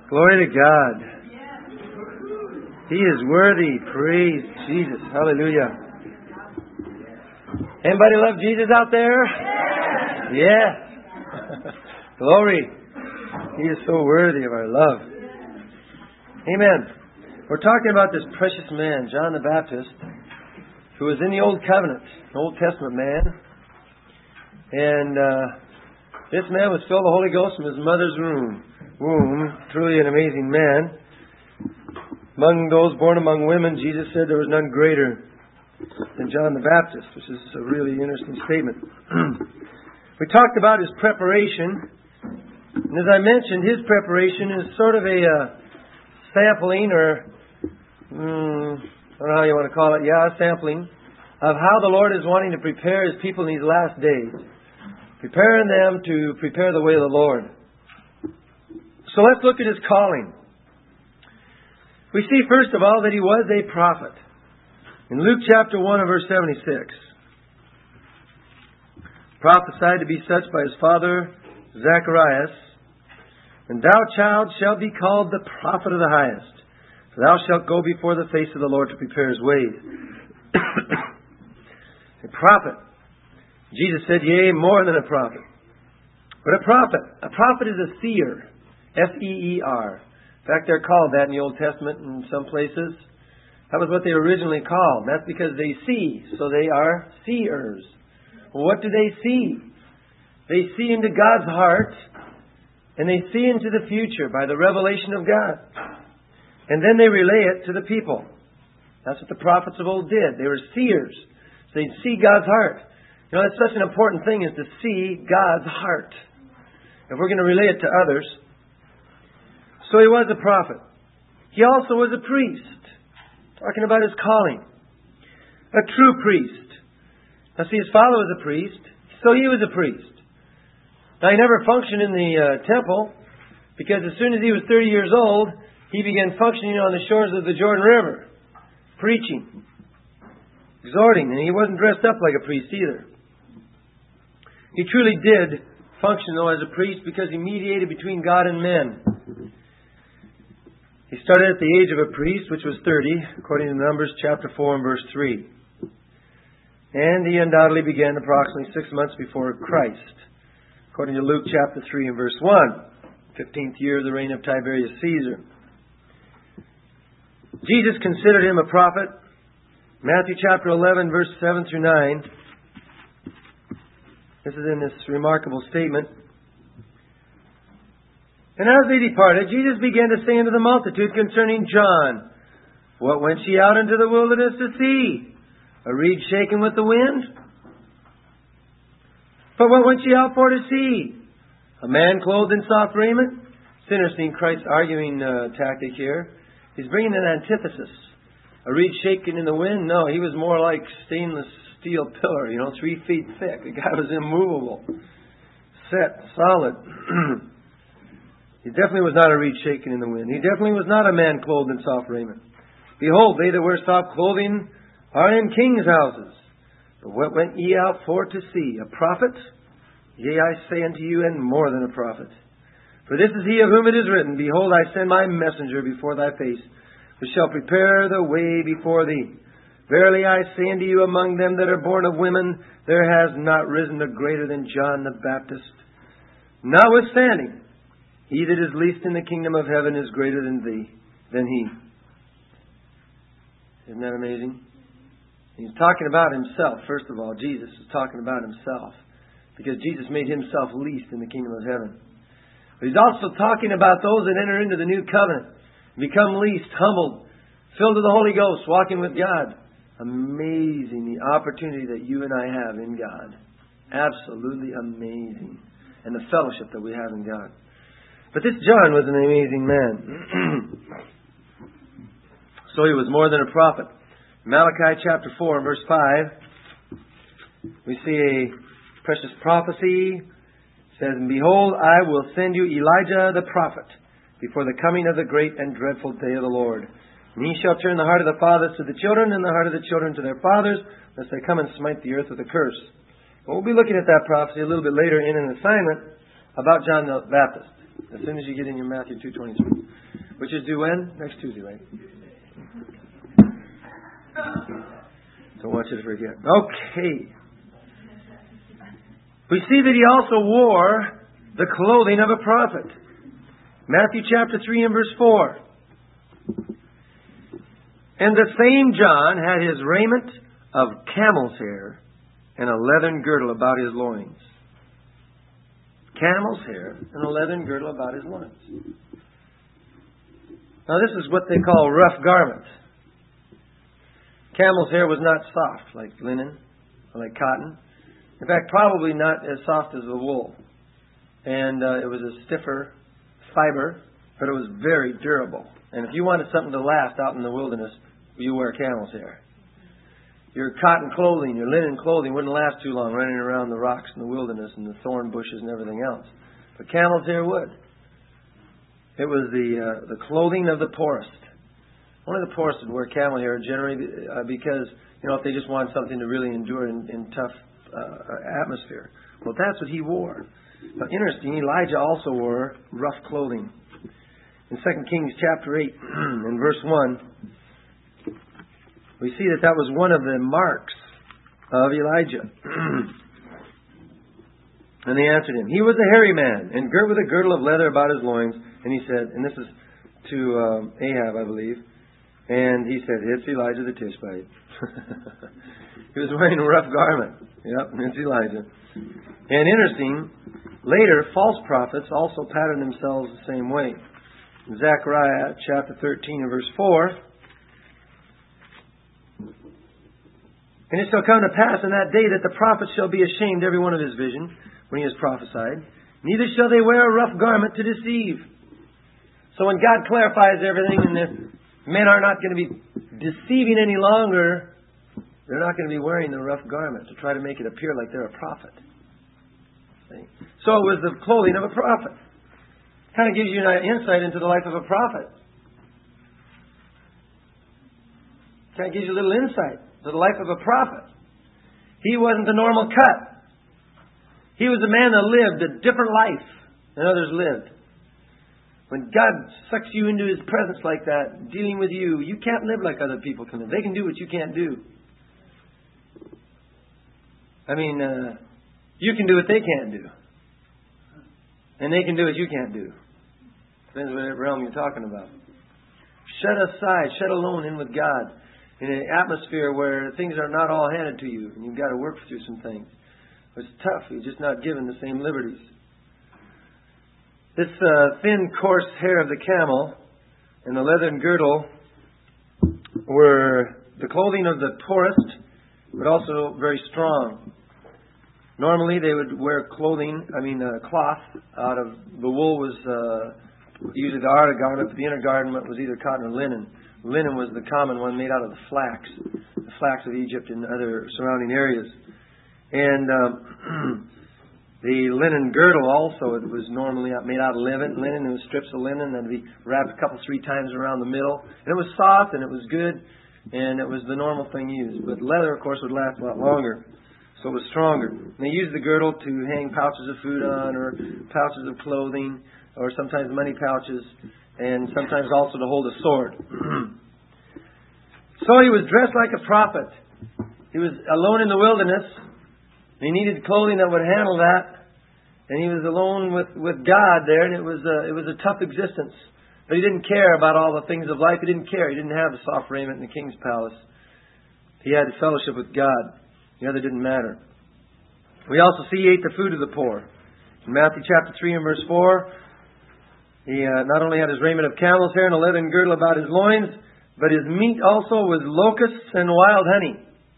Glory to God. He is worthy. Praise Jesus. Hallelujah. Anybody love Jesus out there? Yes. Glory. He is so worthy of our love. Amen. We're talking about this precious man, John the Baptist, who was in the Old Covenant, an Old Testament man. And this man was filled with the Holy Ghost from his mother's womb. Truly an amazing man. Among those born among women, Jesus said there was none greater than John the Baptist, which is a really interesting statement. We talked about his preparation. And as I mentioned, his preparation is sort of a sampling, or I don't know how you want to call it. A sampling of how the Lord is wanting to prepare His people in these last days. Preparing them to prepare the way of the Lord. So let's look at His calling. We see first of all that He was a prophet. In Luke chapter 1 and verse 76. Prophesied to be such by his father Zacharias. And thou, child, shalt be called the prophet of the highest. For thou shalt go before the face of the Lord to prepare His ways. A prophet. Jesus said, yea, more than a prophet. But a prophet is a seer. S-E-E-R. In fact, they're called that in the Old Testament in some places. That was what they were originally called. That's because they see. So they are seers. Well, what do they see? They see into God's heart. And they see into the future by the revelation of God. And then they relay it to the people. That's what the prophets of old did. They were seers. So they'd see God's heart. You know, that's such an important thing, is to see God's heart. If we're going to relay it to others. So he was a prophet. He also was a priest. Talking about his calling. A true priest. Now see, his father was a priest. So he was a priest. Now he never functioned in the temple. Because as soon as he was 30 years old, he began functioning on the shores of the Jordan River. Preaching. Exhorting. And he wasn't dressed up like a priest either. He truly did function, though, as a priest because he mediated between God and men. He started at the age of a priest, which was 30, according to Numbers chapter 4 and verse 3. And he undoubtedly began approximately 6 months before Christ, according to Luke chapter 3 and verse 1, 15th year of the reign of Tiberius Caesar. Jesus considered him a prophet. Matthew chapter 11, verse 7 through 9. This is in this remarkable statement. And as they departed, Jesus began to say unto the multitude concerning John, what went ye out into the wilderness to see? A reed shaken with the wind? But what went ye out for to see? A man clothed in soft raiment? It's interesting, Christ's arguing tactic here. He's bringing an antithesis. A reed shaken in the wind? No, he was more like stainless steel pillar, 3 feet thick. The guy was immovable. Set, solid. He definitely was not a reed shaken in the wind. He definitely was not a man clothed in soft raiment. Behold, they that wear soft clothing are in kings' houses. But what went ye out for to see? A prophet? Yea, I say unto you, and more than a prophet. For this is he of whom it is written, behold, I send my messenger before thy face, who shall prepare the way before thee. Verily I say unto you, among them that are born of women, there has not risen a greater than John the Baptist. Notwithstanding, he that is least in the kingdom of heaven is greater than he. Isn't that amazing? He's talking about himself. First of all, Jesus is talking about himself. Because Jesus made himself least in the kingdom of heaven. But he's also talking about those that enter into the new covenant. Become least, humbled, filled with the Holy Ghost, walking with God. Amazing, the opportunity that you and I have in God. Absolutely amazing. And the fellowship that we have in God. But this John was an amazing man. So he was more than a prophet. Malachi chapter 4 and verse 5. We see a precious prophecy. It says, and behold, I will send you Elijah the prophet before the coming of the great and dreadful day of the Lord. And he shall turn the heart of the fathers to the children, and the heart of the children to their fathers, lest they come and smite the earth with a curse. We'll be looking at that prophecy a little bit later in an assignment about John the Baptist. As soon as you get in your Matthew 2:23. Which is due when? Next Tuesday, right? Don't want you to forget. Okay. We see that he also wore the clothing of a prophet. Matthew chapter 3 and verse 4. And the same John had his raiment of camel's hair and a leathern girdle about his loins. Camel's hair and a leathern girdle about his loins. Now this is what they call rough garments. Camel's hair was not soft like linen or like cotton. In fact, probably not as soft as the wool. And it was a stiffer fiber, but it was very durable. And if you wanted something to last out in the wilderness, you wear camel's hair. Your cotton clothing, your linen clothing wouldn't last too long running around the rocks in the wilderness and the thorn bushes and everything else. But camel's hair would. It was the clothing of the poorest. Only the poorest would wear camel hair generally because, if they just want something to really endure in tough atmosphere. Well, that's what he wore. But interesting, Elijah also wore rough clothing. In 2 Kings chapter 8 and verse 1, we see that was one of the marks of Elijah. And they answered him, he was a hairy man, and girt with a girdle of leather about his loins. And he said, and this is to Ahab, I believe, and he said, it's Elijah the Tishbite. He was wearing a rough garment. Yep, it's Elijah. And interesting, later, false prophets also patterned themselves the same way. In Zechariah chapter 13 and verse 4, and it shall come to pass in that day that the prophet shall be ashamed every one of his vision when he has prophesied. Neither shall they wear a rough garment to deceive. So when God clarifies everything and the men are not going to be deceiving any longer, they're not going to be wearing the rough garment to try to make it appear like they're a prophet. See? So it was the clothing of a prophet. Kind of gives you an insight into the life of a prophet. Kind of gives you a little insight to the life of a prophet. He wasn't the normal cut. He was a man that lived a different life than others lived. When God sucks you into His presence like that, dealing with you, you can't live like other people can live. They can do what you can't do. I mean, you can do what they can't do. And they can do what you can't do. Depends on what realm you're talking about. Shut aside, shut alone in with God. In an atmosphere where things are not all handed to you. And you've got to work through some things. It's tough. You're just not given the same liberties. This thin, coarse hair of the camel and the leathern girdle were the clothing of the poorest, but also very strong. Normally they would wear cloth out of, the wool was usually the outer garment, but the inner garment was either cotton or linen. Linen was the common one made out of the flax of Egypt and other surrounding areas. And the linen girdle also, it was normally made out of linen. It was strips of linen that would be wrapped 3 times around the middle. And it was soft and it was good and it was the normal thing used. But leather, of course, would last a lot longer. So it was stronger. And they used the girdle to hang pouches of food on or pouches of clothing or sometimes money pouches and sometimes also to hold a sword. So he was dressed like a prophet. He was alone in the wilderness. He needed clothing that would handle that. And he was alone with God there, and it was a tough existence. But he didn't care about all the things of life. He didn't care. He didn't have a soft raiment in the king's palace. He had fellowship with God. The other didn't matter. We also see he ate the food of the poor. In Matthew chapter 3 and verse 4, he not only had his raiment of camel's hair and a leathern girdle about his loins, but his meat also was locusts and wild honey.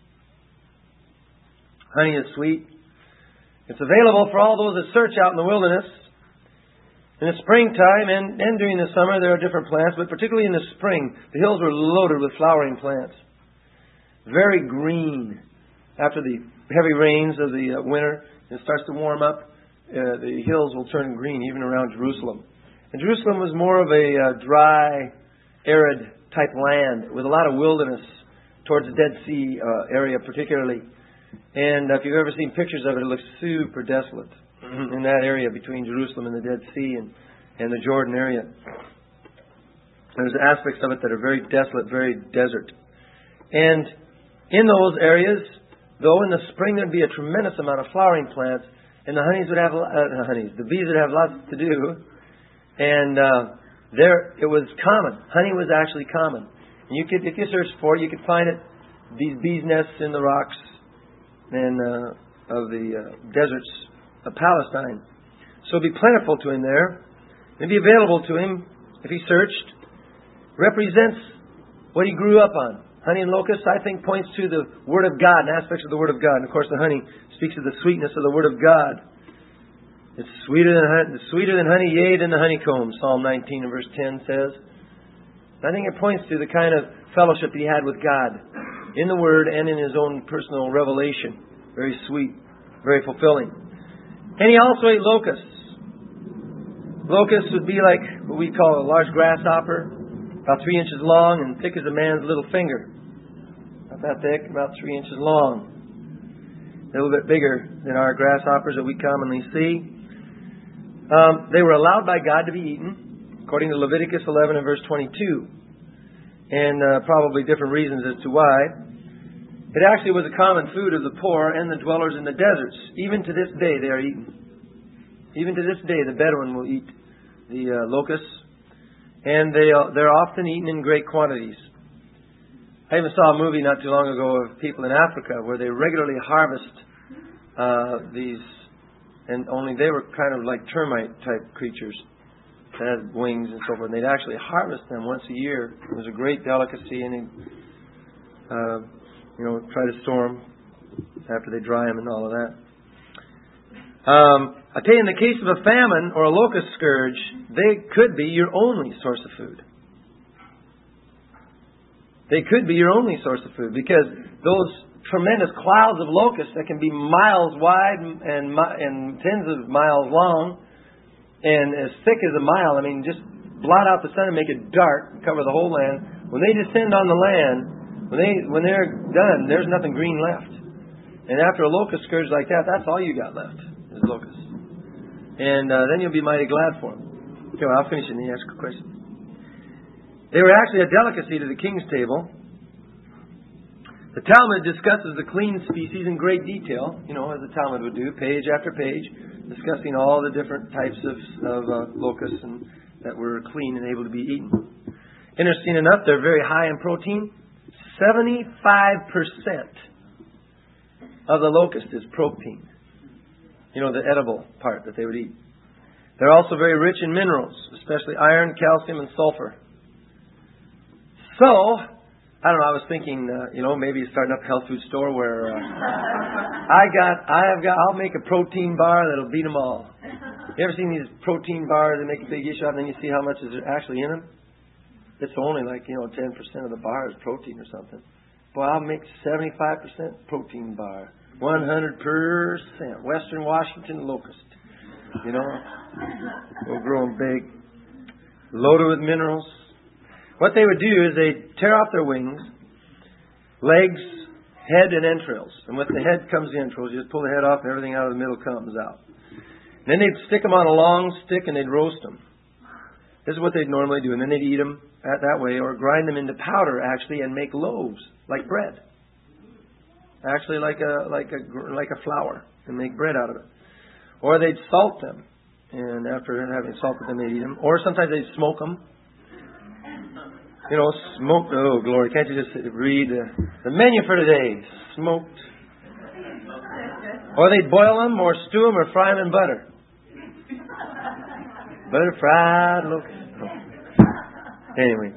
Honey is sweet. It's available for all those that search out in the wilderness. In the springtime and during the summer, there are different plants, but particularly in the spring, the hills were loaded with flowering plants. Very green. After the heavy rains of the winter, it starts to warm up. The hills will turn green, even around Jerusalem. And Jerusalem was more of a dry, arid type land with a lot of wilderness towards the Dead Sea area particularly. And if you've ever seen pictures of it, it looks super desolate in that area between Jerusalem and the Dead Sea. And and the Jordan area. There's aspects of it that are very desolate, very desert. And in those areas, though, in the spring there'd be a tremendous amount of flowering plants, and the the bees would have lots to do. And there it was common. Honey was actually common. And if you search for it, you could find it. These bees' nests in the rocks and of the deserts of Palestine. So it'd be plentiful to him there. It'd be available to him if he searched. Represents what he grew up on. Honey and locusts, I think, points to the Word of God and aspects of the Word of God. And of course, the honey speaks of the sweetness of the Word of God. It's sweeter than honey, yea, than the honeycomb. Psalm 19 and verse 10 says. I think it points to the kind of fellowship he had with God in the Word and in his own personal revelation. Very sweet, very fulfilling. And he also ate locusts. Locusts would be like what we call a large grasshopper, about 3 inches long and thick as a man's little finger. Not that thick, about 3 inches long. A little bit bigger than our grasshoppers that we commonly see. They were allowed by God to be eaten, according to Leviticus 11 and verse 22. And probably different reasons as to why. It actually was a common food of the poor and the dwellers in the deserts. Even to this day they are eaten. Even to this day the Bedouin will eat the locusts. And they're often eaten in great quantities. I even saw a movie not too long ago of people in Africa where they regularly harvest these, and only they were kind of like termite type creatures that had wings and so forth. And they'd actually harvest them once a year. It was a great delicacy, and they'd try to store them after they dry them and all of that. I tell you, in the case of a famine or a locust scourge, they could be your only source of food. They could be your only source of food because those tremendous clouds of locusts that can be miles wide and tens of miles long and as thick as a mile, just blot out the sun and make it dark and cover the whole land. When they descend on the land, when they're done, there's nothing green left. And after a locust scourge like that, that's all you got left is locusts. And then you'll be mighty glad for them. Okay, well, I'll finish and then you ask a question. They were actually a delicacy to the king's table. The Talmud discusses the clean species in great detail, as the Talmud would do, page after page, discussing all the different types of locusts that were clean and able to be eaten. Interesting enough, they're very high in protein. 75% of the locust is protein. The edible part that they would eat. They're also very rich in minerals, especially iron, calcium, and sulfur. So, I don't know, I was thinking, maybe starting up a health food store where I'll make a protein bar that'll beat them all. You ever seen these protein bars that make a big issue out and then you see how much is actually in them? It's only 10% of the bar is protein or something. Boy, I'll make 75% protein bar. 100%. Western Washington locust. We'll grow them big. Loaded with minerals. What they would do is they'd tear off their wings, legs, head, and entrails. And with the head comes the entrails. You just pull the head off and everything out of the middle comes out. And then they'd stick them on a long stick and they'd roast them. This is what they'd normally do. And then they'd eat them that way or grind them into powder, actually, and make loaves, like bread. Actually, like a flour, and make bread out of it. Or they'd salt them, and after having salted them, they'd eat them. Or sometimes they'd smoke them. Smoked. Oh, glory! Can't you just read the menu for today? Smoked. Or they'd boil them, or stew them, or fry them in butter. Butter fried locust. Anyway,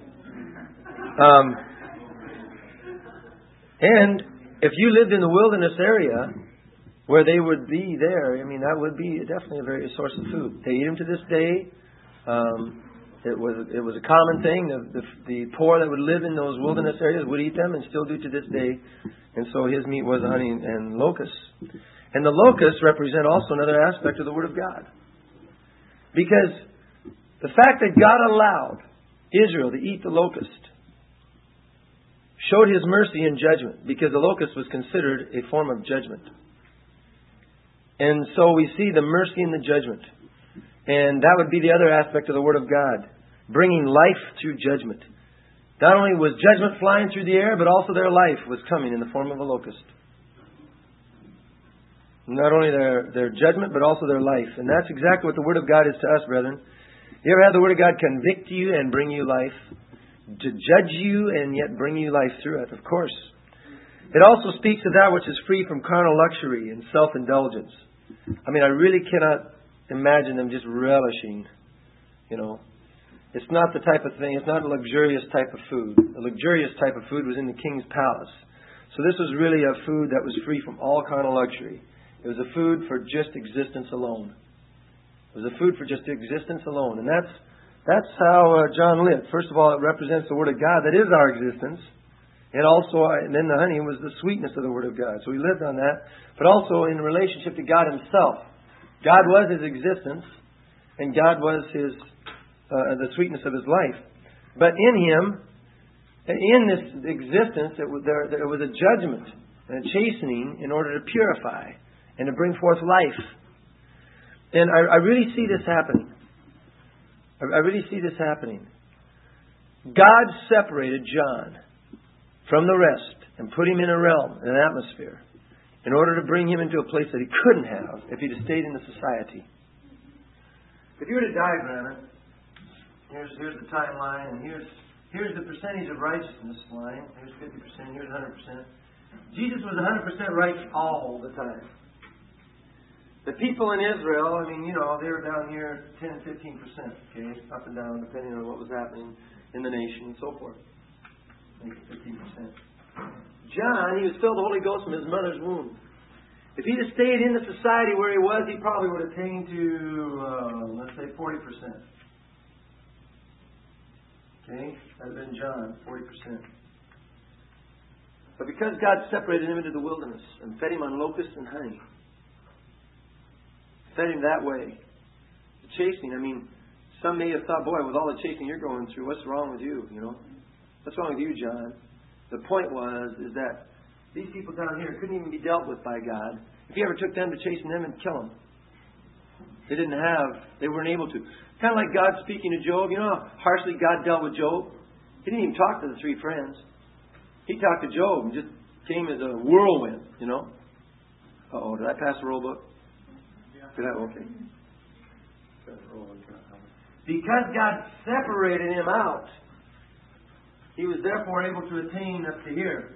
and if you lived in the wilderness area where they would be there, that would be definitely a very source of food. They eat them to this day. It was a common thing. The poor that would live in those wilderness areas would eat them and still do to this day. And so his meat was honey and locusts. And the locusts represent also another aspect of the Word of God. Because the fact that God allowed Israel to eat the locust showed His mercy and judgment, because the locust was considered a form of judgment. And so we see the mercy and the judgment. And that would be the other aspect of the Word of God, bringing life through judgment. Not only was judgment flying through the air, but also their life was coming in the form of a locust. Not only their judgment, but also their life. And that's exactly what the Word of God is to us, brethren. You ever had the Word of God convict you and bring you life? To judge you and yet bring you life through it, of course. It also speaks of that which is free from carnal luxury and self-indulgence. I mean, I really cannot imagine them just relishing, It's not the type of thing, it's not a luxurious type of food. The luxurious type of food was in the king's palace. So this was really a food that was free from all carnal luxury. It was a food for just existence alone. It was a food for just existence alone. And that's how John lived. First of all, it represents the Word of God that is our existence. And then the honey was the sweetness of the Word of God. So he lived on that. But also in relationship to God Himself. God was His existence. And God was the sweetness of His life. But in Him, in this existence, it was a judgment and a chastening in order to purify and to bring forth life. And I really see this happening. I really see this happening. God separated John from the rest and put him in a realm, in an atmosphere, in order to bring him into a place that he couldn't have if he'd stayed in the society. If you were to diagram it, here's the timeline, and here's the percentage of righteousness line. Here's 50%, here's 100%. Jesus was 100% righteous all the time. The people in Israel, they were down here 10, 15%, okay, up and down, depending on what was happening in the nation and so forth. Maybe 15%. John, he was filled with the Holy Ghost from his mother's womb. If he'd have stayed in the society where he was, he probably would have attained to, let's say, 40%. Okay, that would have been John, 40%. But because God separated him into the wilderness and fed him on locusts and honey, fed him that way. The chastening, some may have thought, boy, with all the chastening you're going through, what's wrong with you, What's wrong with you, John? The point is that these people down here couldn't even be dealt with by God. If He ever took them to chasten them and kill them. They weren't able to. Kind of like God speaking to Job. You know how harshly God dealt with Job? He didn't even talk to the three friends. He talked to Job and just came as a whirlwind, Uh-oh, did I pass the roll book? Okay. Because God separated him out, he was therefore able to attain up to here.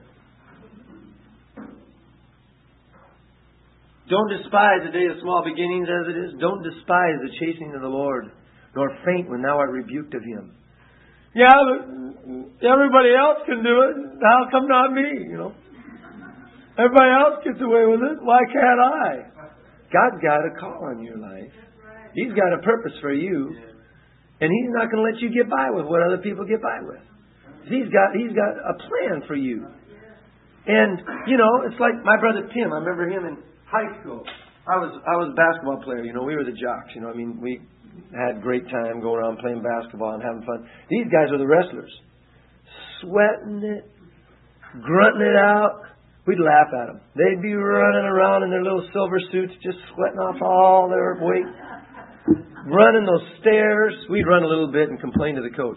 Don't despise the day of small beginnings as it is. Don't despise the chastening of the Lord, nor faint when thou art rebuked of Him. Yeah, but everybody else can do it. How come not me? Everybody else gets away with it. Why can't I? God's got a call on your life. He's got a purpose for you. And He's not going to let you get by with what other people get by with. He's got a plan for you. And, it's like my brother Tim. I remember him in high school. I was a basketball player. We were the jocks. We had a great time going around playing basketball and having fun. These guys were the wrestlers. Sweating it. Grunting it out. We'd laugh at them. They'd be running around in their little silver suits, just sweating off all their weight. Running those stairs. We'd run a little bit and complain to the coach,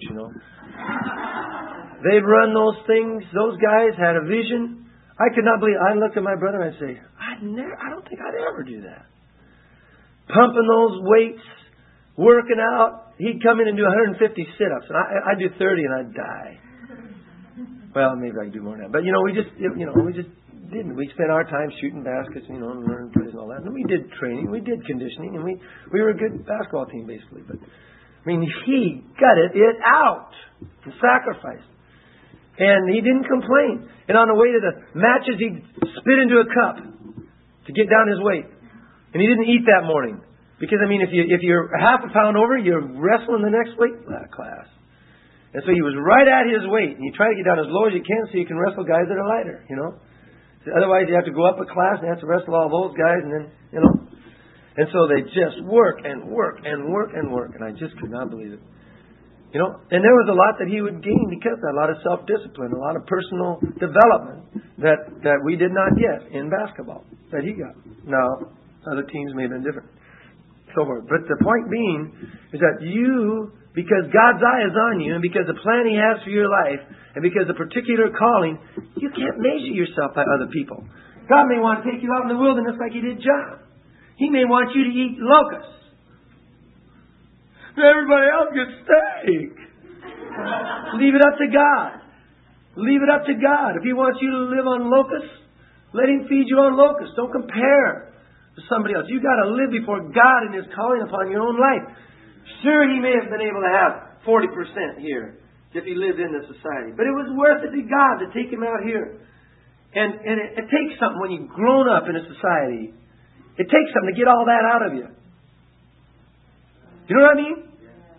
They'd run those things. Those guys had a vision. I could not believe. I looked at my brother and I'd say, I don't think I'd ever do that. Pumping those weights, working out. He'd come in and do 150 sit-ups, and I'd do 30 and I'd die. Well, maybe I could do more now. But, we just didn't. We spent our time shooting baskets, and learning plays and all that. And we did training, we did conditioning, and we were a good basketball team, basically. But, he gutted it out and sacrificed. And he didn't complain. And on the way to the matches, he'd spit into a cup to get down his weight. And he didn't eat that morning. Because, if you're half a pound over, you're wrestling the next weight class. And so he was right at his weight. And you try to get down as low as you can so you can wrestle guys that are lighter, So otherwise, you have to go up a class and have to wrestle all those guys. And then, And so they just work and work and work and work. And I just could not believe it. And there was a lot that he would gain because of that. A lot of self-discipline, a lot of personal development that we did not get in basketball, that he got. Now, other teams may have been different. sober. But the point being is that you, because God's eye is on you, and because the plan He has for your life, and because the particular calling, you can't measure yourself by other people. God may want to take you out in the wilderness like He did John. He may want you to eat locusts. Everybody else gets steak. Leave it up to God. Leave it up to God. If He wants you to live on locusts, let Him feed you on locusts. Don't compare to somebody else. You've got to live before God in His calling upon your own life. Sure, He may have been able to have 40% here if He lived in this society. But it was worth it to God to take Him out here. And it takes something when you've grown up in a society. It takes something to get all that out of you. You know what I mean?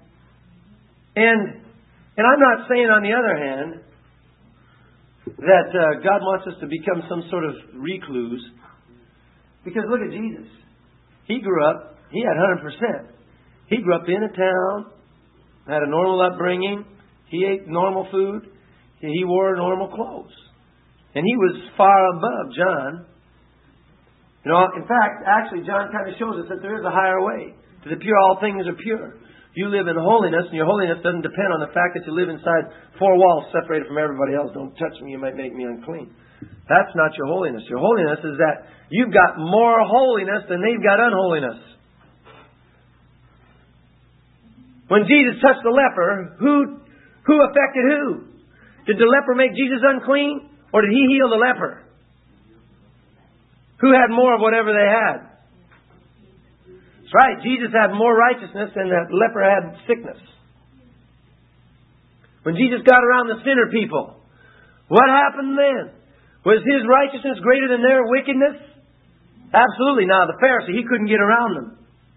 And I'm not saying, on the other hand, that God wants us to become some sort of recluse. Because look at Jesus. He grew up, he had 100%. He grew up in a town, had a normal upbringing, he ate normal food, he wore normal clothes. And he was far above John. You know, in fact, actually, John kind of shows us that there is a higher way. To the pure, all things are pure. You live in holiness, and your holiness doesn't depend on the fact that you live inside four walls separated from everybody else. Don't touch me, you might make me unclean. That's not your holiness. Your holiness is that you've got more holiness than they've got unholiness. When Jesus touched the leper, who affected who? Did the leper make Jesus unclean? Or did He heal the leper? Who had more of whatever they had? That's right. Jesus had more righteousness than the leper had sickness. When Jesus got around the sinner people, what happened then? Was His righteousness greater than their wickedness? Absolutely. Now, the Pharisee, he couldn't get around them.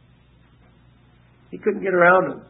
He couldn't get around them.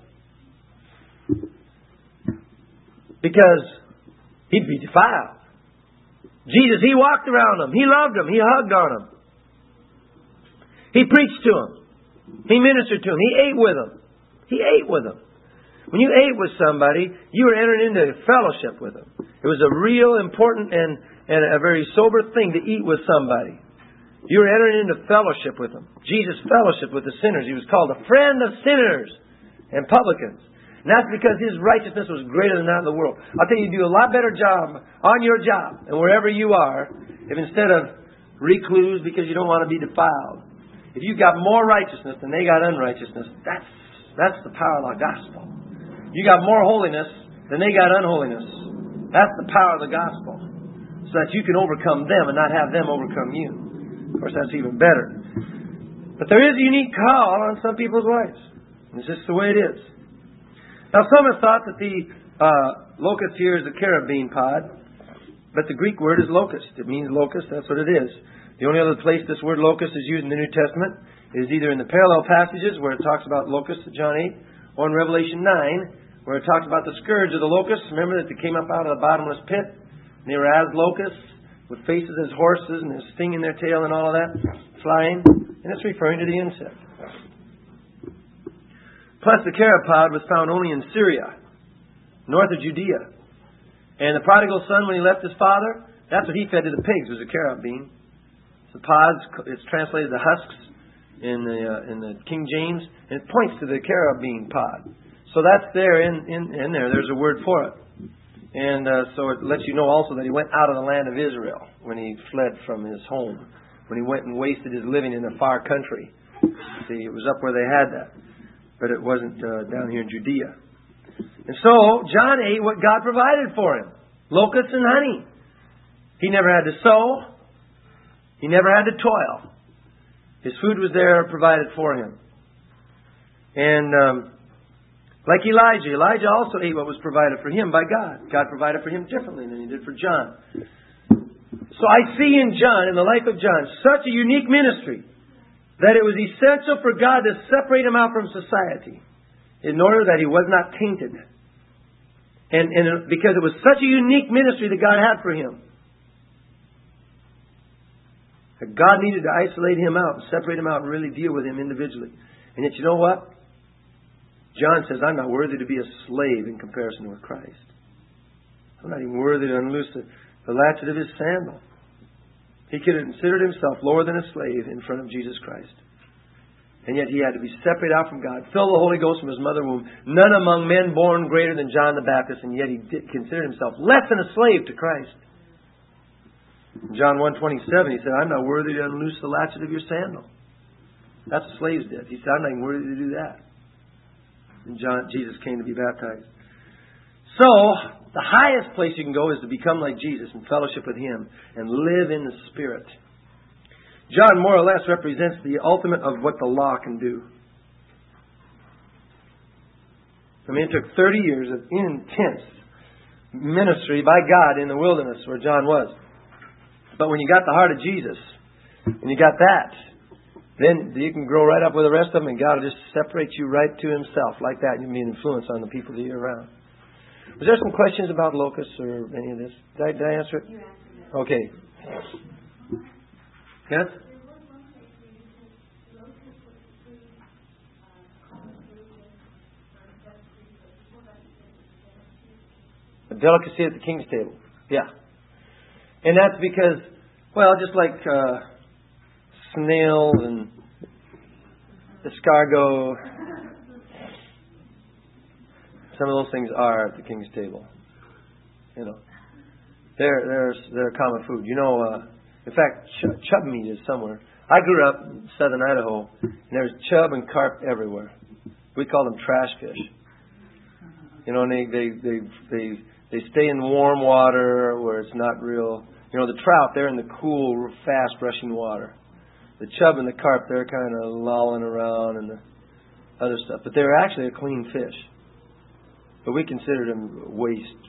Because he'd be defiled. Jesus, He walked around them. He loved them. He hugged on them. He preached to them. He ministered to them. He ate with them. He ate with them. When you ate with somebody, you were entering into fellowship with them. It was a real important and a very sober thing to eat with somebody. You were entering into fellowship with them. Jesus fellowshiped with the sinners. He was called a friend of sinners and publicans. And that's because His righteousness was greater than that of the world. I'll tell you, you do a lot better job on your job and wherever you are if instead of recluse because you don't want to be defiled, if you've got more righteousness than they got unrighteousness, that's the power of the gospel. You got more holiness than they got unholiness. That's the power of the gospel. So that you can overcome them and not have them overcome you. Of course, that's even better. But there is a unique call on some people's lives. It's just the way it is. Now, some have thought that the locust here is a carob bean pod, but the Greek word is locust. It means locust. That's what it is. The only other place this word locust is used in the New Testament is either in the parallel passages where it talks about locusts in John 8, or in Revelation 9, where it talks about the scourge of the locusts. Remember that they came up out of the bottomless pit, and they were as locusts, with faces as horses, and there's sting in their tail and all of that, flying. And it's referring to the insect. Plus, the carob pod was found only in Syria, north of Judea. And the prodigal son, when he left his father, that's what he fed to the pigs, was a carob bean. The pods, it's translated the husks in the King James, and it points to the carob bean pod. So that's there in there. There's a word for it. And so it lets you know also that he went out of the land of Israel when he fled from his home, when he went and wasted his living in a far country. See, it was up where they had that. But it wasn't down here in Judea. And so, John ate what God provided for him. Locusts and honey. He never had to sow. He never had to toil. His food was there provided for him. And like Elijah also ate what was provided for him by God. God provided for him differently than He did for John. So I see in John, in the life of John, such a unique ministry that it was essential for God to separate him out from society in order that he was not tainted. And because it was such a unique ministry that God had for him. That God needed to isolate him out and separate him out and really deal with him individually. And yet, you know what? John says, I'm not worthy to be a slave in comparison with Christ. I'm not even worthy to unloose the latchet of His sandal. He could have considered himself lower than a slave in front of Jesus Christ. And yet he had to be separated out from God, filled with the Holy Ghost from his mother's womb. None among men born greater than John the Baptist, and yet he considered himself less than a slave to Christ. In John 1:27, he said, I'm not worthy to unloose the latchet of your sandal. That's what slaves did. He said, I'm not even worthy to do that. And Jesus came to be baptized. So, the highest place you can go is to become like Jesus and fellowship with Him and live in the Spirit. John more or less represents the ultimate of what the law can do. I mean, it took 30 years of intense ministry by God in the wilderness where John was. But when you got the heart of Jesus, and you got that, then you can grow right up with the rest of them, and God will just separate you right to Himself. Like that, you can be an influence on the people that you're around. Was there some questions about locusts or any of this? Did I answer it? You answered it. Okay. Yes? A delicacy at the king's table. Yeah. And that's because, well, just like snails and escargot, some of those things are at the king's table. You know, they're common food. You know, in fact, chub meat is somewhere. I grew up in southern Idaho, and there's chub and carp everywhere. We call them trash fish. You know, and they stay in warm water where it's not real. You know, the trout, they're in the cool, fast rushing water. The chub and the carp, they're kind of lolling around and the other stuff. But they're actually a clean fish. But we considered them waste.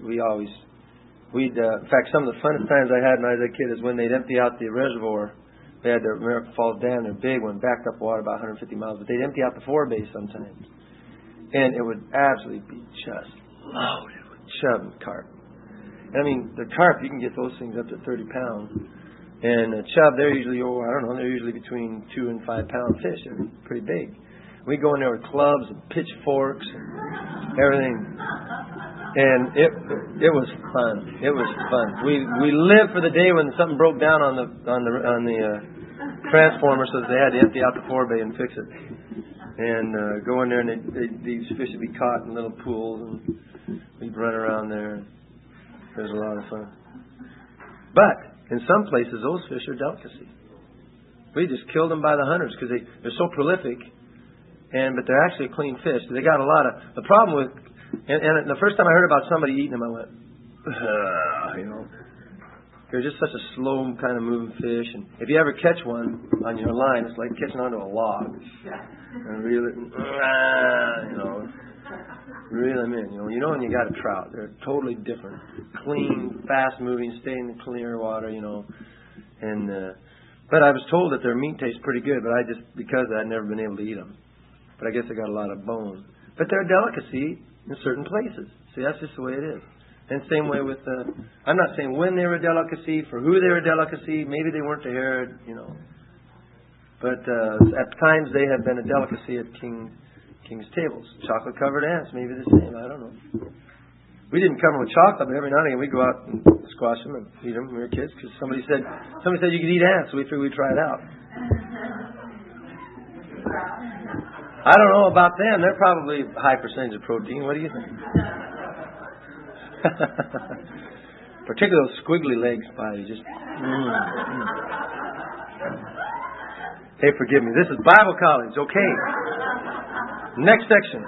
In fact, some of the funnest times I had when I was a kid is when they'd empty out the reservoir. They had their American Falls Dam, their big one, backed up water about 150 miles. But they'd empty out the forebay sometimes. And it would absolutely be just loaded with chub and carp. And I mean, the carp, you can get those things up to 30 pounds. And the chub, they're usually, they're usually between 2 and 5 pound fish. They're pretty big. We go in there with clubs and pitchforks and everything. And it was fun. It was fun. We lived for the day when something broke down on the transformer, so they had to empty out the forebay and fix it. And go in there, and these fish would be caught in little pools, and we'd run around there. It was a lot of fun. But in some places, those fish are delicacy. We just killed them by the hundreds because they're so prolific. But they're actually clean fish. They got a lot of... The problem with... And the first time I heard about somebody eating them, I went, you know. They're just such a slow kind of moving fish. And if you ever catch one on your line, it's like catching onto a log. And reel it, you know. Reel them in. You know when you got a trout, they're totally different. Clean, fast moving, stay in the clear water, you know. And but I was told that their meat tastes pretty good, but because of that, I've never been able to eat them. But I guess they got a lot of bone. But they're a delicacy in certain places. See, that's just the way it is. And same way with I'm not saying when they were a delicacy, for who they were a delicacy. Maybe they weren't to Herod, you know. But at times they have been a delicacy at king's tables. Chocolate-covered ants, maybe the same. I don't know. We didn't cover them with chocolate, but every now and again we'd go out and squash them and eat them when we were kids. Because somebody said you could eat ants, so we figured we'd try it out. I don't know about them. They're probably a high percentage of protein. What do you think? Particularly those squiggly legs, Spidey. Just. Hey, forgive me. This is Bible college, okay? Next section.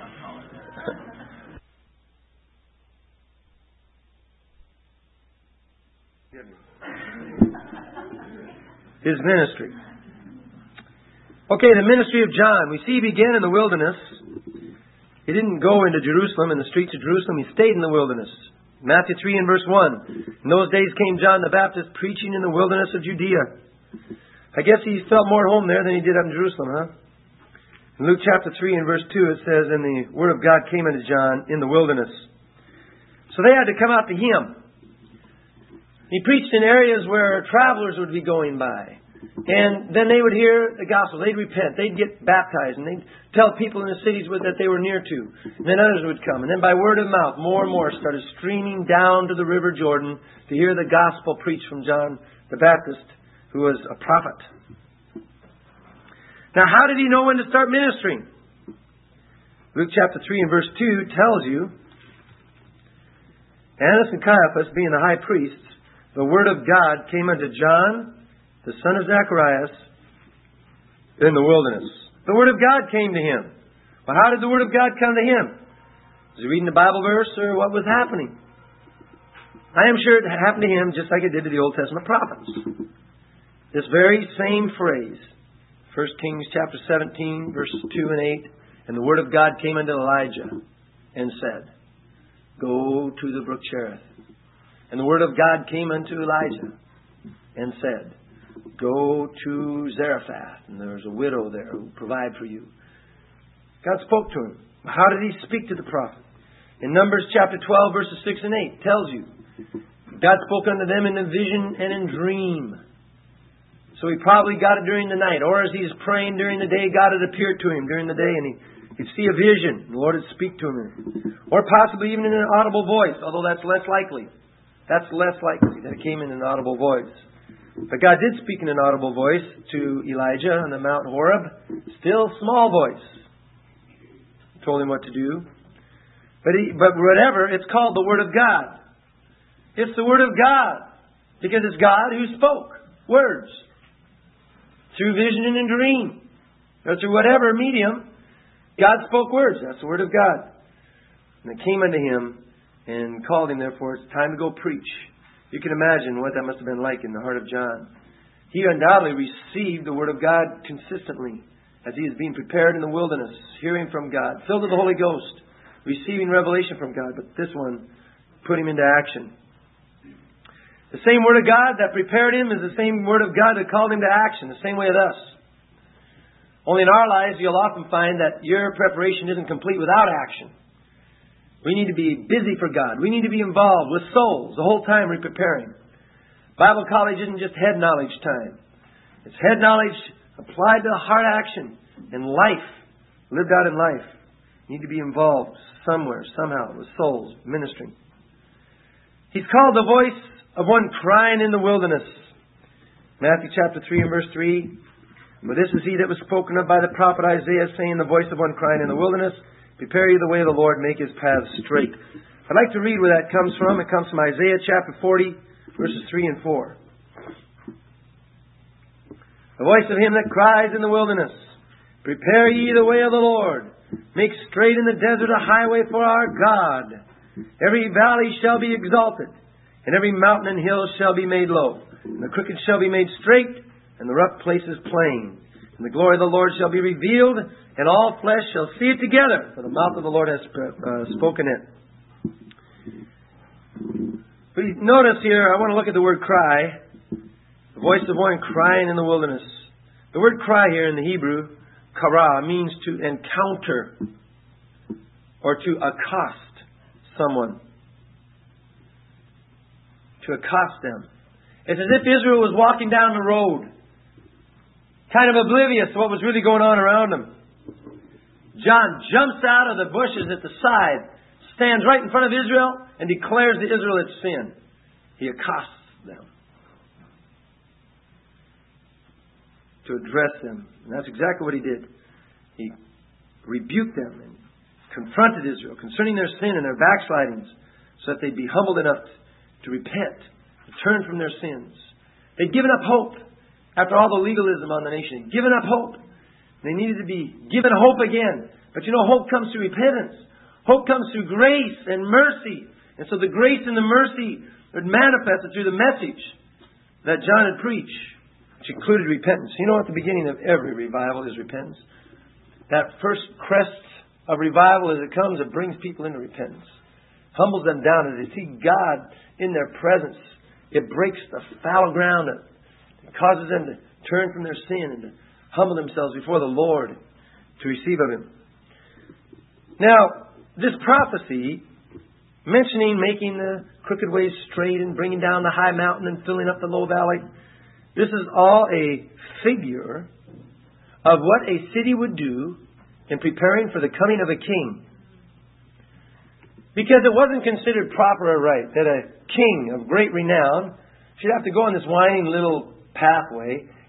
His ministry. Okay, the ministry of John. We see he began in the wilderness. He didn't go into Jerusalem, in the streets of Jerusalem. He stayed in the wilderness. Matthew 3 and verse 1. In those days came John the Baptist preaching in the wilderness of Judea. I guess he felt more at home there than he did up in Jerusalem, huh? In Luke chapter 3 and verse 2 it says, and the word of God came unto John in the wilderness. So they had to come out to him. He preached in areas where travelers would be going by. And then they would hear the gospel. They'd repent. They'd get baptized. And they'd tell people in the cities that they were near to. And then others would come. And then by word of mouth, more and more started streaming down to the river Jordan to hear the gospel preached from John the Baptist, who was a prophet. Now, how did he know when to start ministering? Luke chapter 3 and verse 2 tells you, Annas and Caiaphas, being the high priests, the word of God came unto John, the son of Zacharias, in the wilderness. The word of God came to him. Well, how did the word of God come to him? Was he reading the Bible verse, or what was happening? I am sure it happened to him just like it did to the Old Testament prophets. This very same phrase, 1 Kings chapter 17, verses 2 and 8, and the word of God came unto Elijah and said, Go to the brook Cherith. And the word of God came unto Elijah and said, Go to Zarephath, and there's a widow there who will provide for you. God spoke to him. How did he speak to the prophet? In Numbers chapter 12, verses 6 and 8, tells you, God spoke unto them in a vision and in dream. So he probably got it during the night, or as he's praying during the day, God had appeared to him during the day, and he could see a vision. The Lord would speak to him. Or possibly even in an audible voice, although that's less likely. That's less likely that it came in an audible voice. But God did speak in an audible voice to Elijah on the Mount Horeb. Still small voice. He told him what to do. But whatever, it's called the Word of God. It's the Word of God. Because it's God who spoke words. Through vision and in dream. Or through whatever medium, God spoke words. That's the Word of God. And they came unto him and called him, therefore, it's time to go preach. You can imagine what that must have been like in the heart of John. He undoubtedly received the Word of God consistently as he is being prepared in the wilderness, hearing from God, filled with the Holy Ghost, receiving revelation from God. But this one put him into action. The same Word of God that prepared him is the same Word of God that called him to action, the same way with us. Only in our lives, you'll often find that your preparation isn't complete without action. We need to be busy for God. We need to be involved with souls the whole time we're preparing. Bible college isn't just head knowledge time. It's head knowledge applied to heart action and life, lived out in life. You need to be involved somewhere, somehow, with souls, ministering. He's called the voice of one crying in the wilderness. Matthew chapter 3 and verse 3. For this is he that was spoken of by the prophet Isaiah, saying, the voice of one crying in the wilderness, prepare ye the way of the Lord, make his paths straight. I'd like to read where that comes from. It comes from Isaiah chapter 40, verses 3 and 4. The voice of him that cries in the wilderness, prepare ye the way of the Lord, make straight in the desert a highway for our God. Every valley shall be exalted, and every mountain and hill shall be made low. And the crooked shall be made straight, and the rough places plain. And the glory of the Lord shall be revealed, and all flesh shall see it together, for the mouth of the Lord has spoken it. But notice here, I want to look at the word cry. The voice of one crying in the wilderness. The word cry here in the Hebrew, kara, means to encounter or to accost someone. To accost them. It's as if Israel was walking down the road, kind of oblivious to what was really going on around them. John jumps out of the bushes at the side, stands right in front of Israel, and declares to Israel its sin. He accosts them. To address them. And that's exactly what he did. He rebuked them and confronted Israel concerning their sin and their backslidings, so that they'd be humbled enough to repent, to turn from their sins. They'd given up hope after all the legalism on the nation. Given up hope. They needed to be given hope again. But you know, hope comes through repentance. Hope comes through grace and mercy. And so the grace and the mercy would manifest through the message that John had preached, which included repentance. You know, at the beginning of every revival is repentance. That first crest of revival, as it comes, it brings people into repentance. Humbles them down, and they see God in their presence. It breaks the fallow ground. It causes them to turn from their sin and to humble themselves before the Lord to receive of Him. Now, this prophecy, mentioning making the crooked ways straight and bringing down the high mountain and filling up the low valley, this is all a figure of what a city would do in preparing for the coming of a king. Because it wasn't considered proper or right that a king of great renown should have to go on this winding little pathway and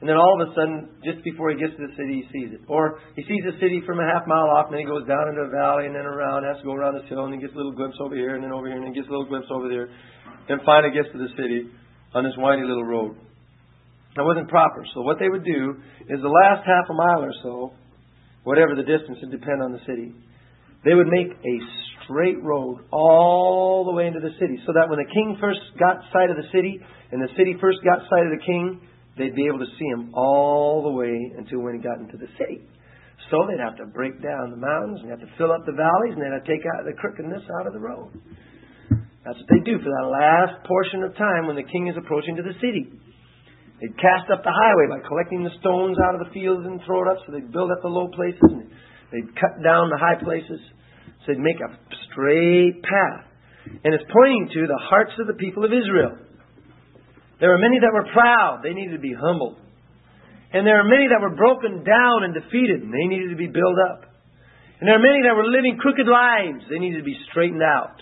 And then all of a sudden, just before he gets to the city, he sees it. Or he sees the city from a half mile off, and then he goes down into a valley and then around, has to go around this hill, and he gets a little glimpse over here and then over here, and then gets a little glimpse over there. And finally gets to the city on this windy little road. That wasn't proper. So what they would do is the last half a mile or so, whatever the distance, would depend on the city, they would make a straight road all the way into the city. So that when the king first got sight of the city, and the city first got sight of the king, they'd be able to see him all the way until when he got into the city. So they'd have to break down the mountains, and they'd have to fill up the valleys, and they'd have to take out the crookedness out of the road. That's what they do for that last portion of time when the king is approaching to the city. They'd cast up the highway by collecting the stones out of the fields and throw it up, so they'd build up the low places, and they'd cut down the high places. So they'd make a straight path. And it's pointing to the hearts of the people of Israel. There were many that were proud. They needed to be humbled. And there are many that were broken down and defeated, and they needed to be built up. And there are many that were living crooked lives. They needed to be straightened out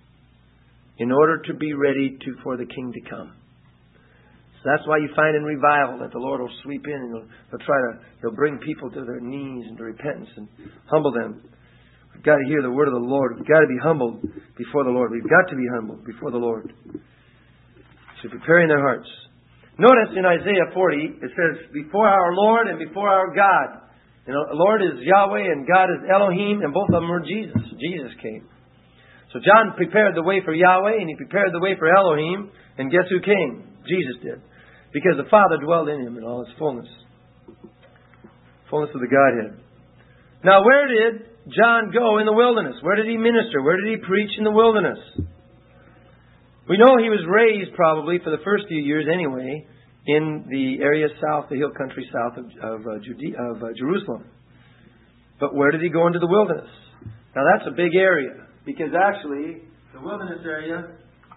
in order to be ready for the king to come. So that's why you find in revival that the Lord will sweep in and he'll bring people to their knees and to repentance and humble them. We've got to hear the word of the Lord. We've got to be humbled before the Lord. We've got to be humbled before the Lord. So preparing their hearts. Notice in Isaiah 40, it says, before our Lord and before our God. You know, Lord is Yahweh and God is Elohim, and both of them were Jesus. Jesus came. So John prepared the way for Yahweh and he prepared the way for Elohim, and guess who came? Jesus did. Because the Father dwelled in him in all his fullness. Fullness of the Godhead. Now where did John go in the wilderness? Where did he minister? Where did he preach in the wilderness? We know he was raised probably for the first few years anyway in the area south, the hill country south of Jerusalem. But where did he go into the wilderness? Now that's a big area because actually the wilderness area,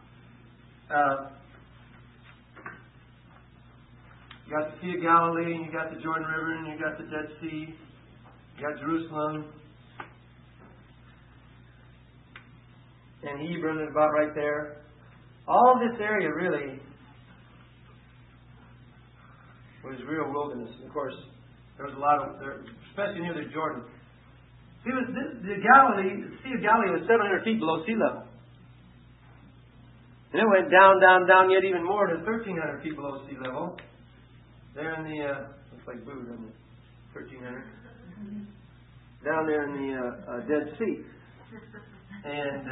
you got the Sea of Galilee, and you got the Jordan River, and you got the Dead Sea, you got Jerusalem, and Hebron is about right there. All this area really was real wilderness. And of course, there was a lot of, especially near the Jordan. See, the Sea of Galilee was 700 feet below sea level. And it went down, down, down, yet even more to 1,300 feet below sea level. There in the, looks like blue, doesn't it? 1,300. Down there in the Dead Sea. And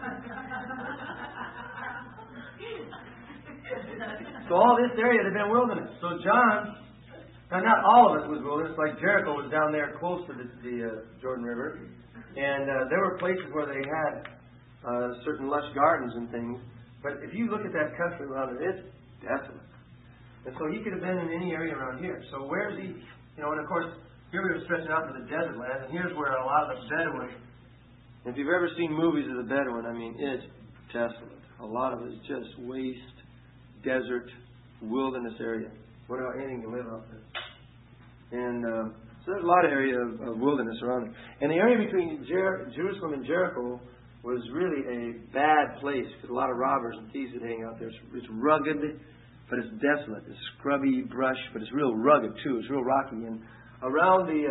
so all this area had been wilderness. So John, now not all of it was wilderness, like Jericho was down there close to the Jordan River. And there were places where they had certain lush gardens and things. But if you look at that country around it, it's desolate. And so he could have been in any area around here. So where's he? You know, and of course, here we were stretching out into the desert land, and here's where a lot of the Bedouin. If you've ever seen movies of the Bedouin, I mean, it's desolate. A lot of it is just waste, desert, wilderness area. What about anything to live out there? And so there's a lot of area of wilderness around it. And the area between Jerusalem and Jericho was really a bad place because a lot of robbers and thieves would hang out there. It's rugged, but it's desolate. It's scrubby brush, but it's real rugged too. It's real rocky. And around the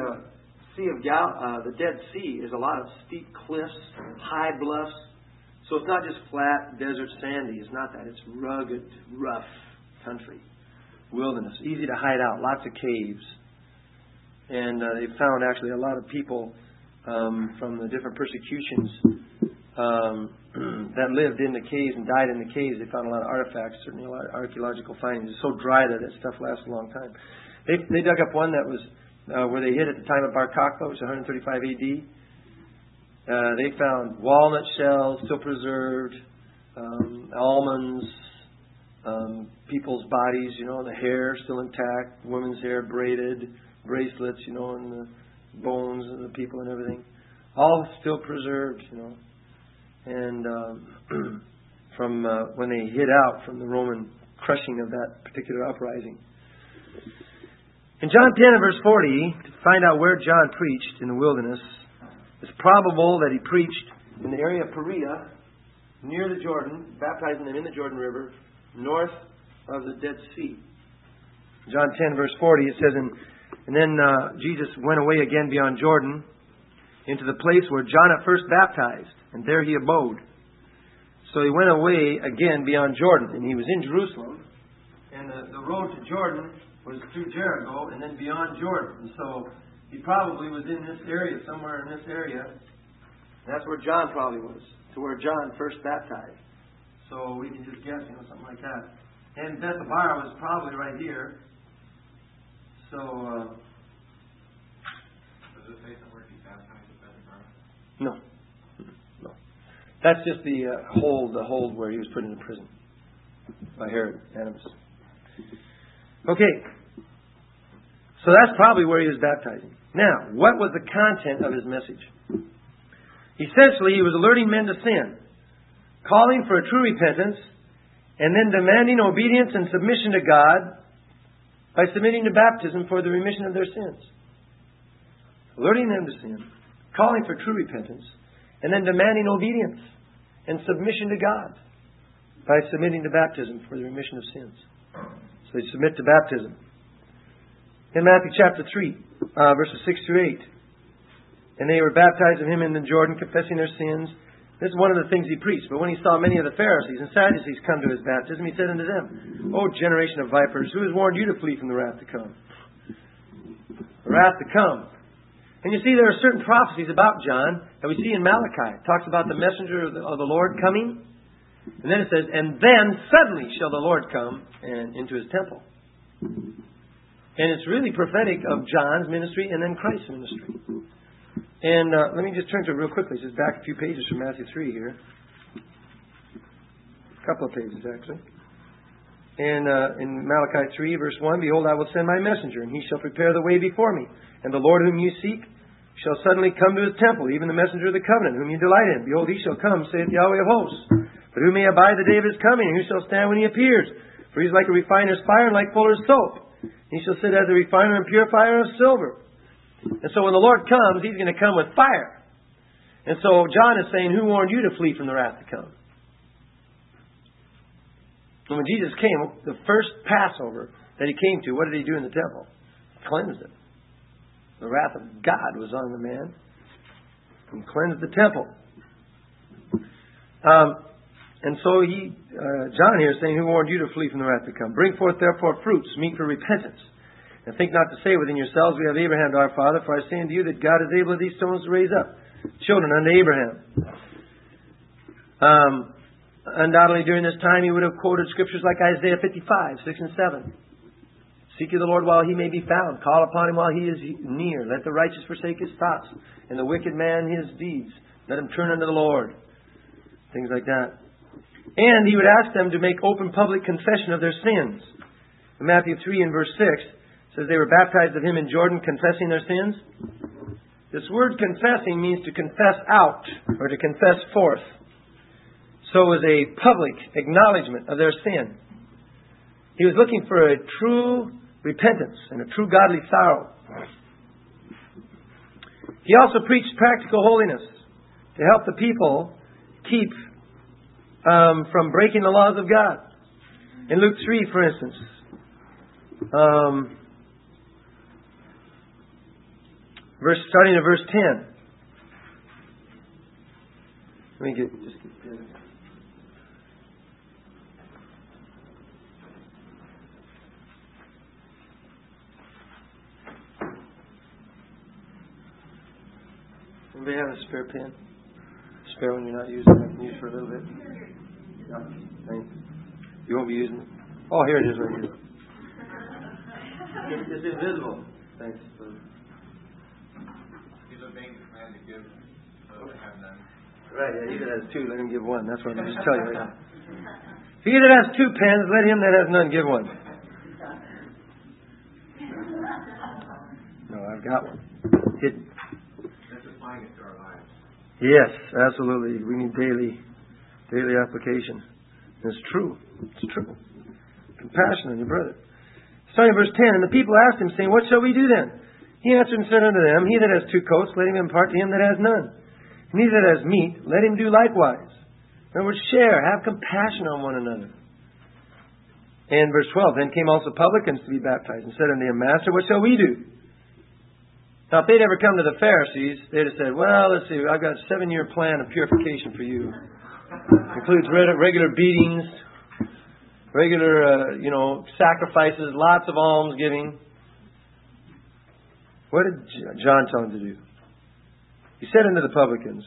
the Dead Sea is a lot of steep cliffs, high bluffs. So it's not just flat, desert, sandy. It's not that. It's rugged, rough country. Wilderness. Easy to hide out. Lots of caves. And they found actually a lot of people from the different persecutions that lived in the caves and died in the caves. They found a lot of artifacts, certainly a lot of archaeological findings. It's so dry that stuff lasts a long time. They dug up one that was where they hid at the time of Bar Kokhba, which was 135 AD. They found walnut shells still preserved, almonds, people's bodies, the hair still intact, women's hair braided, bracelets, and the bones of the people and everything. All still preserved, And from when they hid out from the Roman crushing of that particular uprising. In John 10 and verse 40, to find out where John preached in the wilderness, it's probable that he preached in the area of Perea, near the Jordan, baptizing them in the Jordan River, north of the Dead Sea. John 10, verse 40, it says, And then Jesus went away again beyond Jordan into the place where John at first baptized, and there he abode. So he went away again beyond Jordan, and he was in Jerusalem. And the road to Jordan was through Jericho and then beyond Jordan. And so he probably was in this area, somewhere in this area. That's where John probably was, to where John first baptized. So we can just guess, something like that. And Bethabara was probably right here. So, does it say somewhere he baptized at Bethabara? No. That's just the hold where he was put into prison by Herod Antipas. Okay. So that's probably where he was baptizing. Now, what was the content of his message? Essentially, he was alerting men to sin, calling for a true repentance, and then demanding obedience and submission to God by submitting to baptism for the remission of their sins. Alerting them to sin, calling for true repentance, and then demanding obedience and submission to God by submitting to baptism for the remission of sins. So they submit to baptism. In Matthew chapter 3, verses 6 through 8, and they were baptized of him in the Jordan, confessing their sins. This is one of the things he preached. But when he saw many of the Pharisees and Sadducees come to his baptism, he said unto them, O generation of vipers, who has warned you to flee from the wrath to come? The wrath to come. And you see, there are certain prophecies about John that we see in Malachi. It talks about the messenger of the Lord coming. And then it says, and then suddenly shall the Lord come and into his temple. And it's really prophetic of John's ministry and then Christ's ministry. And let me just turn to it real quickly. Just back a few pages from Matthew 3 here. A couple of pages, actually. And in Malachi 3, verse 1, Behold, I will send my messenger, and he shall prepare the way before me. And the Lord whom you seek shall suddenly come to his temple, even the messenger of the covenant, whom you delight in. Behold, he shall come, saith Yahweh of hosts. But who may abide the day of his coming? And who shall stand when he appears? For he is like a refiner's fire and like fuller's soap. He shall sit as a refiner and purifier of silver. And so when the Lord comes, he's going to come with fire. And so John is saying, who warned you to flee from the wrath to come? And when Jesus came, the first Passover that he came to, what did he do in the temple? He cleansed it. The wrath of God was on the man and cleansed the temple. And so John here is saying, who warned you to flee from the wrath to come? Bring forth therefore fruits, meet for repentance. And think not to say within yourselves, we have Abraham to our father, for I say unto you that God is able of these stones to raise up children unto Abraham. Undoubtedly during this time he would have quoted scriptures like Isaiah 55, 6 and 7. Seek ye the Lord while he may be found. Call upon him while he is near. Let the righteous forsake his thoughts, and the wicked man his deeds. Let him turn unto the Lord. Things like that. And he would ask them to make open public confession of their sins. In Matthew 3 and verse 6, it says they were baptized of him in Jordan, confessing their sins. This word confessing means to confess out or to confess forth. So it was a public acknowledgement of their sin. He was looking for a true repentance and a true godly sorrow. He also preached practical holiness to help the people keep from breaking the laws of God. In Luke 3, for instance, starting at verse 10. Let me just get there. Anybody have a spare pen? Spare one you're not using? I can use for a little bit. No? Thanks. You won't be using it? Oh, here it is right here. It's invisible. Thanks. He's a being man to give, so they have none. Right, yeah, he that has two, let him give one. That's what I'm just telling you right now. He that has two pens, let him that has none give one. No, I've got one. Hidden. That's applying it to our lives. Yes, absolutely. We need daily application. It's true. It's true. Compassion on your brother. Starting verse 10, and the people asked him, saying, What shall we do then? He answered and said unto them, He that has two coats, let him impart to him that has none. And he that has meat, let him do likewise. In other words, share, have compassion on one another. And verse 12, then came also publicans to be baptized, and said unto him, Master, what shall we do? Now, if they'd ever come to the Pharisees, they'd have said, well, let's see, I've got a 7-year plan of purification for you. Includes regular beatings, regular, sacrifices, lots of almsgiving. What did John tell them to do? He said unto the publicans,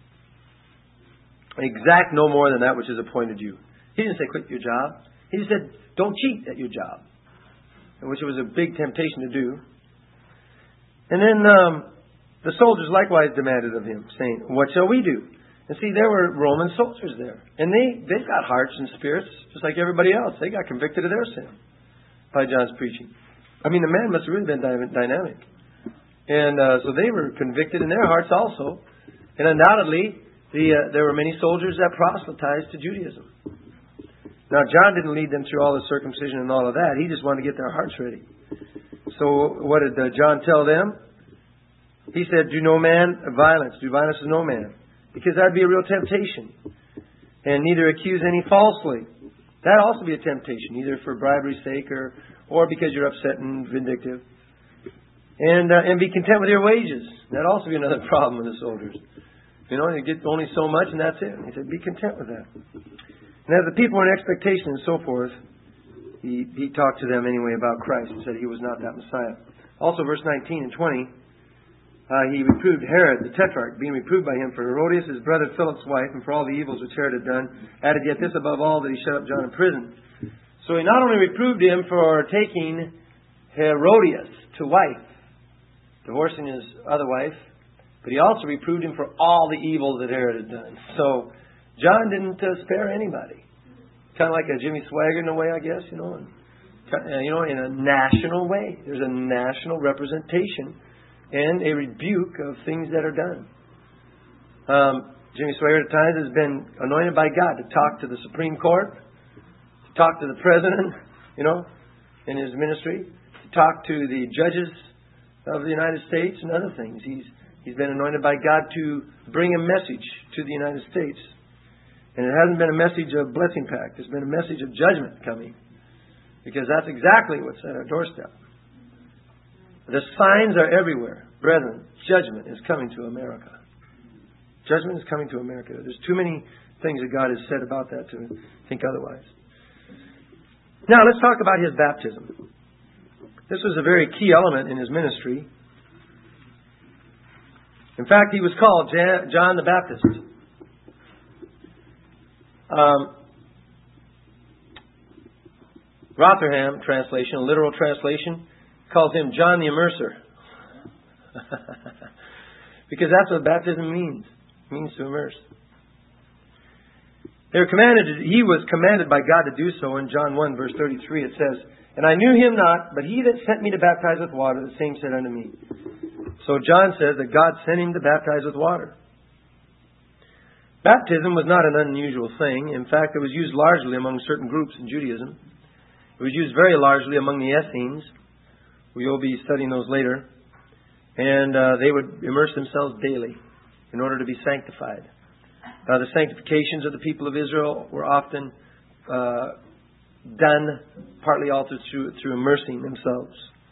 exact no more than that which is appointed you. He didn't say quit your job. He just said, don't cheat at your job, which was a big temptation to do. And then the soldiers likewise demanded of him, saying, what shall we do? And see, there were Roman soldiers there. And they've got hearts and spirits, just like everybody else. They got convicted of their sin by John's preaching. I mean, the man must have really been dynamic. And so they were convicted in their hearts also. And undoubtedly, there were many soldiers that proselytized to Judaism. Now, John didn't lead them through all the circumcision and all of that. He just wanted to get their hearts ready. So what did John tell them? He said, do no man violence. Do violence to no man. Because that would be a real temptation. And neither accuse any falsely. That would also be a temptation, either for bribery's sake or because you're upset and vindictive. And be content with your wages. That would also be another problem with the soldiers. You get only so much and that's it. He said, be content with that. And as the people were in expectation and so forth, he talked to them anyway about Christ and said he was not that Messiah. Also, verse 19 and 20, he reproved Herod, the tetrarch, being reproved by him for Herodias, his brother Philip's wife, and for all the evils which Herod had done, added yet this above all, that he shut up John in prison. So he not only reproved him for taking Herodias to wife, divorcing his other wife, but he also reproved him for all the evil that Herod had done. So John didn't spare anybody. Kind of like a Jimmy Swaggart in a way, I guess, in a national way. There's a national representation and a rebuke of things that are done. Jimmy Swaggart at times has been anointed by God to talk to the Supreme Court, to talk to the President, in his ministry, to talk to the judges of the United States and other things. He's been anointed by God to bring a message to the United States. And it hasn't been a message of blessing pact. It's been a message of judgment coming. Because that's exactly what's at our doorstep. The signs are everywhere. Brethren, judgment is coming to America. Judgment is coming to America. There's too many things that God has said about that to think otherwise. Now, let's talk about his baptism. This was a very key element in his ministry. In fact, he was called John the Baptist. Rotherham translation, a literal translation, calls him John the Immerser. Because that's what baptism means. It means to immerse. He was commanded by God to do so. In John 1 verse 33 it says, and I knew him not, but he that sent me to baptize with water, the same said unto me. So John says that God sent him to baptize with water. Baptism was not an unusual thing. In fact, it was used largely among certain groups in Judaism. It was used very largely among the Essenes. We will be studying those later. And they would immerse themselves daily in order to be sanctified. The sanctifications of the people of Israel were often done partly also through immersing themselves.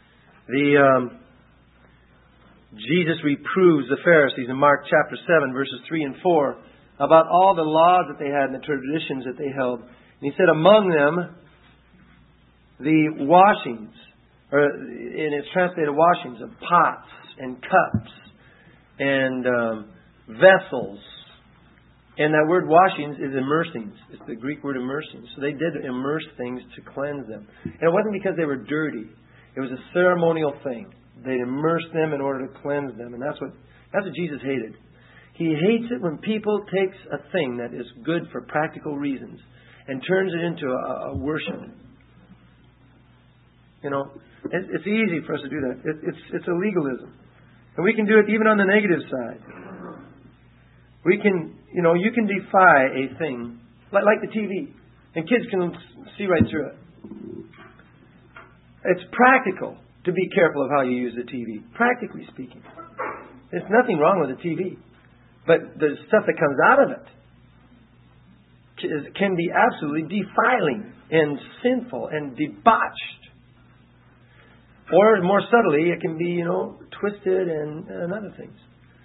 Jesus reproves the Pharisees in Mark chapter 7 verses 3 and 4 about all the laws that they had and the traditions that they held. And he said among them the washings, and it's translated washings of pots and cups and vessels. And that word washings is immersings. It's the Greek word immersing. So they did immerse things to cleanse them. And it wasn't because they were dirty. It was a ceremonial thing. They'd immerse them in order to cleanse them. And that's what Jesus hated. He hates it when people takes a thing that is good for practical reasons and turns it into a worship. It's easy for us to do that. It's a legalism. And we can do it even on the negative side. We can, you can defy a thing, like the TV. And kids can see right through it. It's practical to be careful of how you use the TV. Practically speaking. There's nothing wrong with the TV. But the stuff that comes out of it can be absolutely defiling. and sinful and debauched. Or more subtly, it can be, twisted and other things.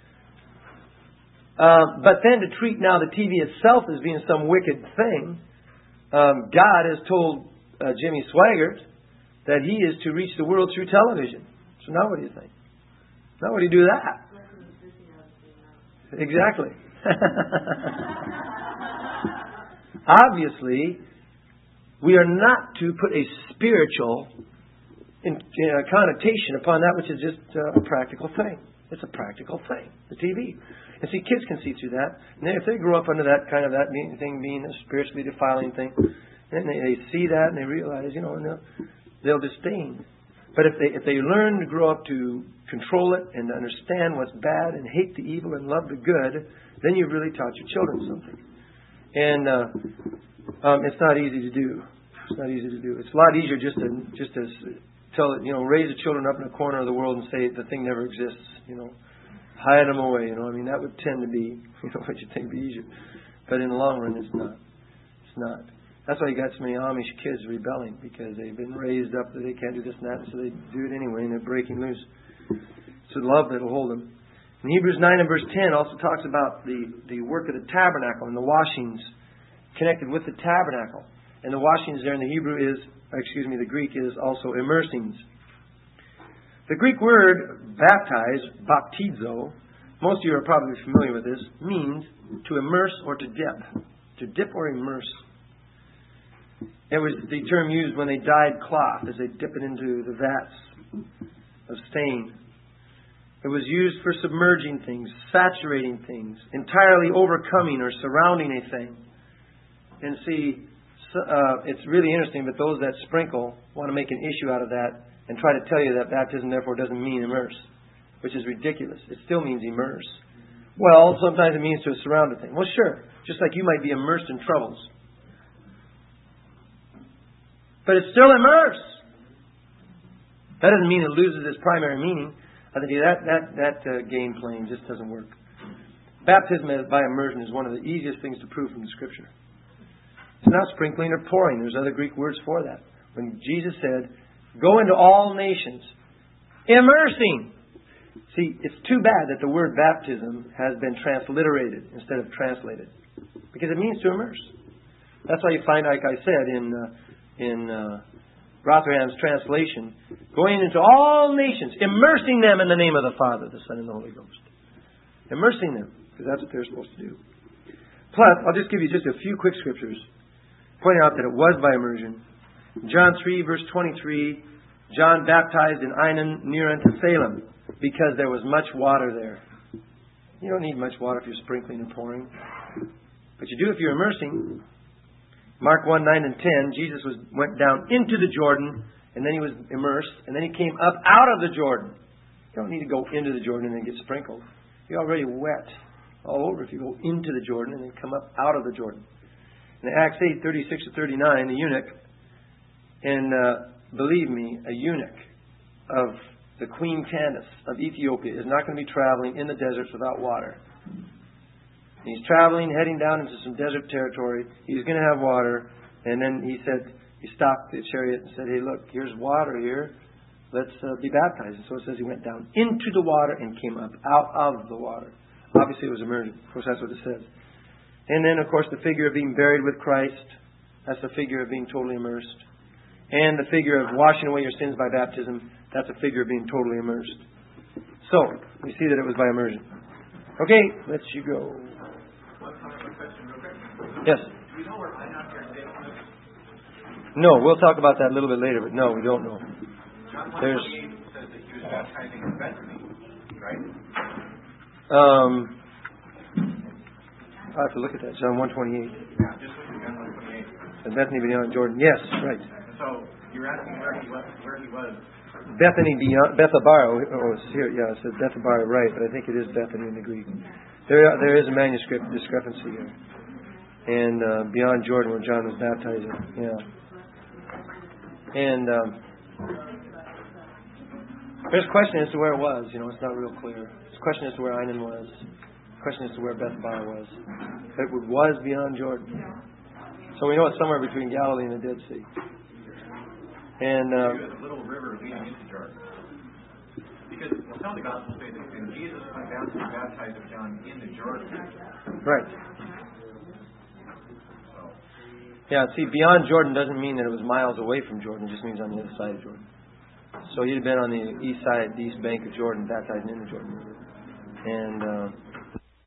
But then to treat now the TV itself as being some wicked thing, God has told Jimmy Swaggart that he is to reach the world through television. So now what do you think? Now would he do that? Exactly. Obviously, we are not to put a spiritual connotation upon that which is just a practical thing. It's a practical thing, the TV. And see, kids can see through that. And then if they grow up under that kind of thing being a spiritually defiling thing, then they see that and they realize, and they'll disdain. But if they learn to grow up to control it and to understand what's bad and hate the evil and love the good, then you've really taught your children something. And it's not easy to do. It's not easy to do. It's a lot easier just to tell raise the children up in a corner of the world and say the thing never exists. Hide them away. That would tend to be what you think would be easier. But in the long run, it's not. It's not. That's why you got so many Amish kids rebelling, because they've been raised up that they can't do this and that, so they do it anyway, and they're breaking loose. It's the love that will hold them. In Hebrews 9 and verse 10 also talks about the work of the tabernacle and the washings connected with the tabernacle. And the washings there in the the Greek is also immersings. The Greek word baptize, baptizo, most of you are probably familiar with this, means to immerse or to dip. To dip or immerse. It was the term used when they dyed cloth, as they dip it into the vats of stain. It was used for submerging things, saturating things, entirely overcoming or surrounding a thing. And see, it's really interesting, but those that sprinkle want to make an issue out of that and try to tell you that baptism therefore doesn't mean immerse, which is ridiculous. It still means immerse. Well, sometimes it means to surround a thing. Well, sure, just like you might be immersed in troubles. But it's still immersed. That doesn't mean it loses its primary meaning. I think that game playing just doesn't work. Baptism by immersion is one of the easiest things to prove from the Scripture. It's not sprinkling or pouring. There's other Greek words for that. When Jesus said, "Go into all nations," immersing. See, it's too bad that the word baptism has been transliterated instead of translated, because it means to immerse. That's why you find, like I said, in Rotherham's translation, going into all nations, immersing them in the name of the Father, the Son, and the Holy Ghost. Immersing them, because that's what they're supposed to do. Plus, I'll just give you just a few quick scriptures, pointing out that it was by immersion. John 3, verse 23, John baptized in Ainon near unto Salem, because there was much water there. You don't need much water if you're sprinkling and pouring, but you do if you're immersing. Mark 1, 9 and 10, Jesus went down into the Jordan, and then he was immersed, and then he came up out of the Jordan. You don't need to go into the Jordan and then get sprinkled. You're already wet all over if you go into the Jordan and then come up out of the Jordan. In Acts 8, 36 to 39, the eunuch, and believe me, a eunuch of the Queen Candace of Ethiopia is not going to be traveling in the deserts without water. He's traveling, heading down into some desert territory. He's going to have water. And then he stopped the chariot and said, "Hey, look, here's water here. Let's be baptized." And so it says he went down into the water and came up out of the water. Obviously it was immersion. Of course, that's what it says. And then, of course, the figure of being buried with Christ. That's the figure of being totally immersed. And the figure of washing away your sins by baptism. That's a figure of being totally immersed. So, we see that it was by immersion. Okay, let's you go. Yes. Do we know where Enoch or Salem lives? No, we'll talk about that a little bit later, but no, we don't know. John 1:28 says that he was baptizing in Bethany, right? I'll have to look at that. John 1:28. Yeah, just look at John 1:28. And Bethany beyond Jordan. Yes, right. And so you're asking where he was. Bethany beyond Bethabara. Oh, it's here. Yeah, it says Bethabara, right? But I think it is Bethany in the Greek. There is a manuscript discrepancy here. And beyond Jordan, where John was baptizing. Yeah. And there's a question as to where it was. It's not real clear. There's a question as to where Ainon was. A question as to where Bethabara was. But it was beyond Jordan. So we know it's somewhere between Galilee and the Dead Sea. And There's a little river leading into Jordan. Because some of the Gospels say that Jesus went down to be baptized of John in the Jordan. right. Yeah, see, beyond Jordan doesn't mean that it was miles away from Jordan. It just means on the other side of Jordan. So he'd have been on the east side, the east bank of Jordan, baptizing in the Jordan River. And